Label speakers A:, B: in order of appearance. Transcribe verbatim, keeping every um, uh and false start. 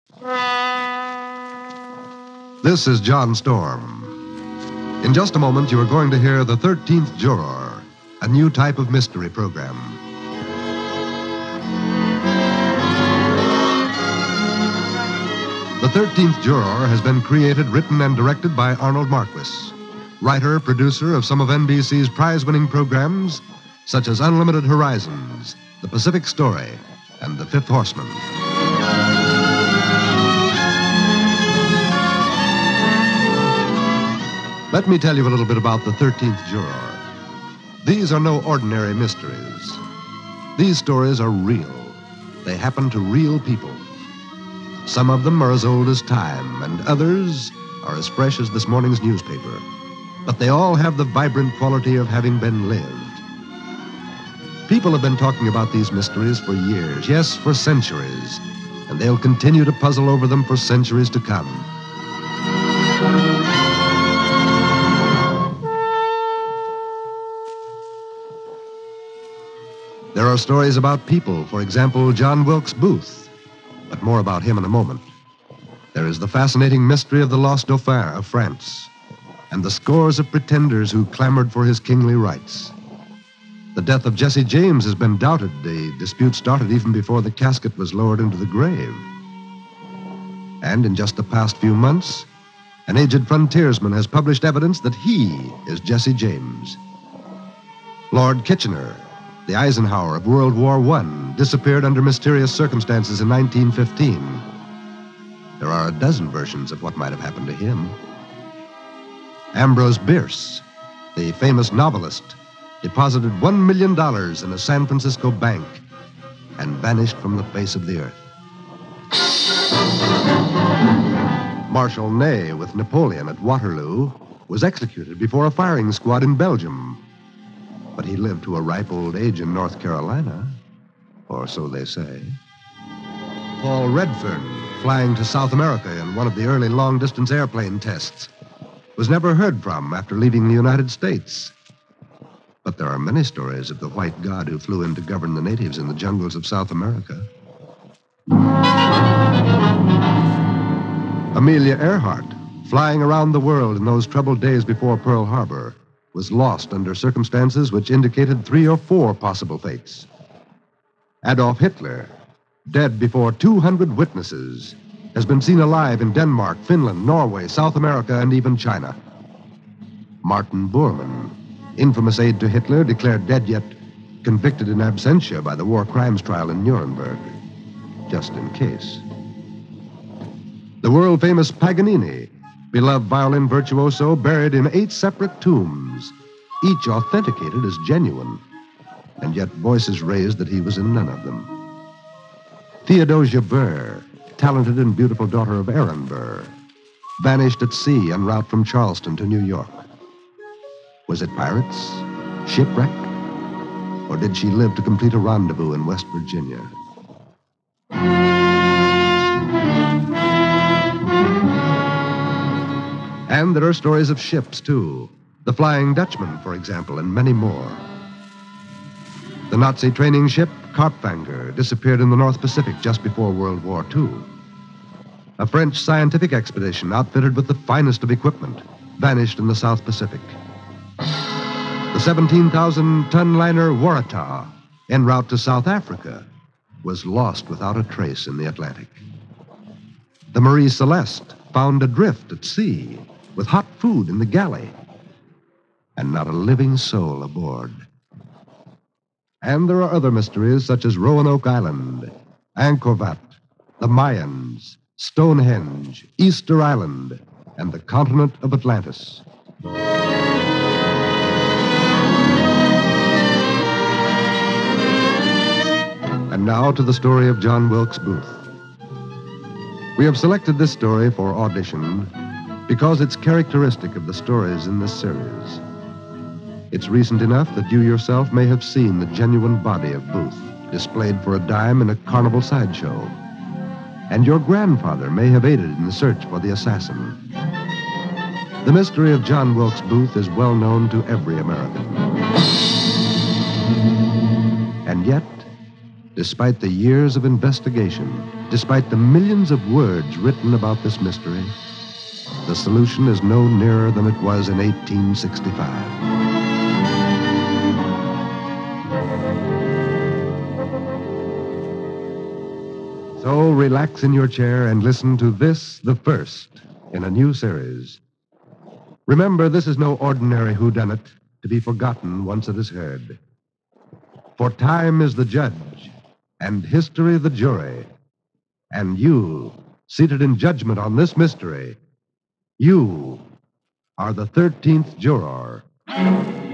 A: This is John Storm. In just a moment, you are going to hear The thirteenth Juror, a new type of mystery program. The thirteenth Juror has been created, written, and directed by Arnold Marquis, writer, producer of some of N B C's prize-winning programs, such as Unlimited Horizons, The Pacific Story, and The Fifth Horseman. Let me tell you a little bit about The thirteenth Juror. These are no ordinary mysteries. These stories are real. They happen to real people. Some of them are as old as time, and others are as fresh as this morning's newspaper. But they all have the vibrant quality of having been lived. People have been talking about these mysteries for years, yes, for centuries, and they'll continue to puzzle over them for centuries to come. There are stories about people, for example, John Wilkes Booth, but more about him in a moment. There is the fascinating mystery of the lost Dauphin of France, and the scores of pretenders who clamored for his kingly rights. The death of Jesse James has been doubted. The dispute started even before the casket was lowered into the grave. And in just the past few months, an aged frontiersman has published evidence that he is Jesse James. Lord Kitchener, the Eisenhower of World War One, disappeared under mysterious circumstances in nineteen fifteen. There are a dozen versions of what might have happened to him. Ambrose Bierce, the famous novelist, deposited one million dollars in a San Francisco bank and vanished from the face of the earth. Marshal Ney, with Napoleon at Waterloo, was executed before a firing squad in Belgium. But he lived to a ripe old age in North Carolina, or so they say. Paul Redfern, flying to South America in one of the early long-distance airplane tests, was never heard from after leaving the United States. But there are many stories of the white god who flew in to govern the natives in the jungles of South America. Amelia Earhart, flying around the world in those troubled days before Pearl Harbor, was lost under circumstances which indicated three or four possible fates. Adolf Hitler, dead before two hundred witnesses, has been seen alive in Denmark, Finland, Norway, South America, and even China. Martin Bormann, infamous aide to Hitler, declared dead yet convicted in absentia by the war crimes trial in Nuremberg, just in case. The world-famous Paganini, beloved violin virtuoso, buried in eight separate tombs, each authenticated as genuine, and yet voices raised that he was in none of them. Theodosia Burr, talented and beautiful daughter of Aaron Burr, vanished at sea en route from Charleston to New York. Was it pirates, shipwreck, or did she live to complete a rendezvous in West Virginia? And there are stories of ships, too. The Flying Dutchman, for example, and many more. The Nazi training ship Karpfanger disappeared in the North Pacific just before World War Two. A French scientific expedition outfitted with the finest of equipment vanished in the South Pacific. The seventeen thousand ton liner Waratah, en route to South Africa, was lost without a trace in the Atlantic. The Marie Celeste, found adrift at sea, with hot food in the galley, and not a living soul aboard. And there are other mysteries such as Roanoke Island, Angkor Wat, the Mayans, Stonehenge, Easter Island, and the continent of Atlantis. And now to the story of John Wilkes Booth. We have selected this story for audition because it's characteristic of the stories in this series. It's recent enough that you yourself may have seen the genuine body of Booth displayed for a dime in a carnival sideshow. And your grandfather may have aided in the search for the assassin. The mystery of John Wilkes Booth is well known to every American. And yet, Despite the years of investigation, despite the millions of words written about this mystery, the solution is no nearer than it was in eighteen sixty-five. So relax in your chair and listen to this, the first in a new series. Remember, this is no ordinary whodunit to be forgotten once it is heard. For time is the judge, and history the jury. And you, seated in judgment on this mystery, you are the thirteenth juror.